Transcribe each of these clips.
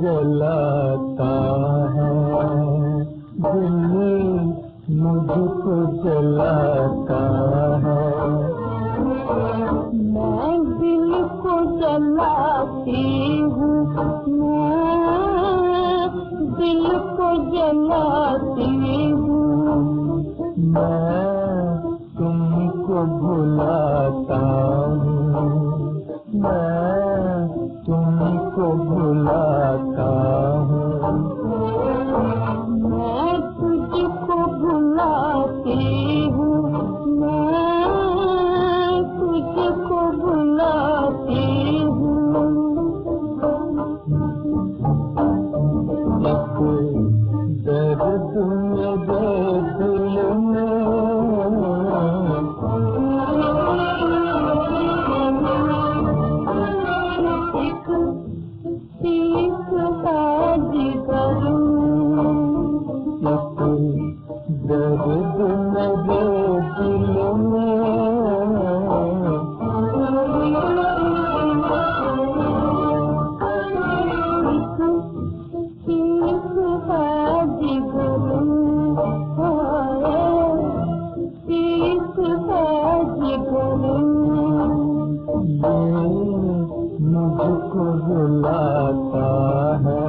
जलाता है, दिल मुझको जलाता है। मैं दिल को जलाती हूँ, मैं दिल को जलाती हूँ। मैं तुमको भुलाता हूँ, मैं तुमको भुलाता हूँ। मैं तुझको भुलाती हूँ, मैं तुझको भुलाती हूँ। दर्द मेरे दिल में एक बाज करूं, दर्द मेरे दिल मुझको रुलाता है,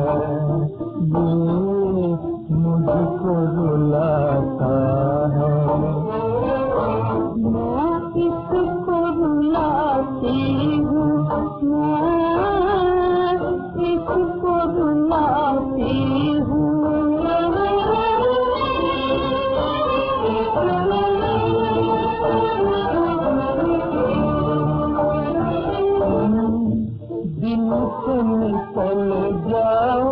ये मुझको रुलाता है। मैं इसको रुलाती हूँ, मैं इसको रुलाती हूँ। दिल से निकल जाओ,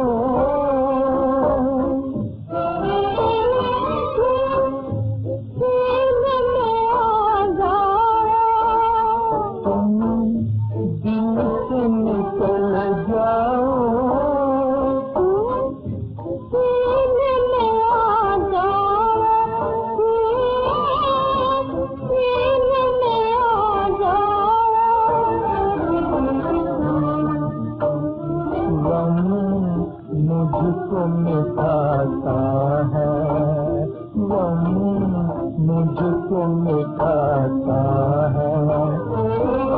दिल से निकल जाओ, मुझको मिटाता है, गम मुझको मिटाता है।